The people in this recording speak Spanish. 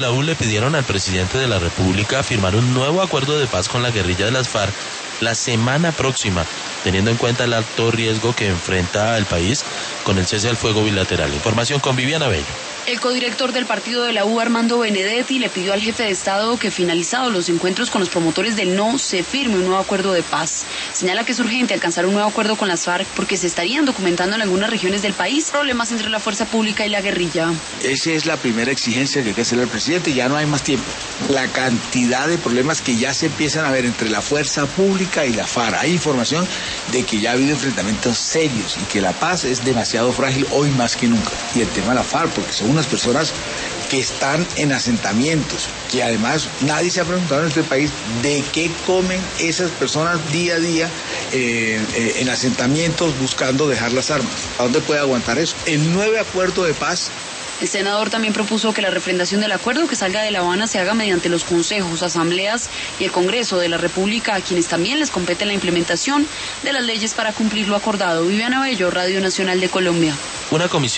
La U le pidieron al presidente de la República firmar un nuevo acuerdo de paz con la guerrilla de las FARC la semana próxima, teniendo en cuenta el alto riesgo que enfrenta el país con el cese al fuego bilateral. Información con Viviana Bello. El codirector del partido de la U, Armando Benedetti, le pidió al jefe de Estado que, finalizados los encuentros con los promotores del no, se firme un nuevo acuerdo de paz. Señala que es urgente alcanzar un nuevo acuerdo con las FARC porque se estarían documentando en algunas regiones del país problemas entre la fuerza pública y la guerrilla. Esa es la primera exigencia que hay que hacerle al presidente, ya no hay más tiempo. La cantidad de problemas que ya se empiezan a ver entre la fuerza pública y la FARC. Hay información de que ya ha habido enfrentamientos serios y que la paz es demasiado frágil hoy más que nunca. Y el tema de la FARC, porque son unas personas que están en asentamientos, que además nadie se ha preguntado en este país de qué comen esas personas día a día en asentamientos buscando dejar las armas. ¿A dónde puede aguantar eso? El nuevo acuerdo de paz. El senador también propuso que la refrendación del acuerdo que salga de La Habana se haga mediante los consejos, asambleas y el Congreso de la República, a quienes también les compete la implementación de las leyes para cumplir lo acordado. Viviana Bello, Radio Nacional de Colombia. Una comisión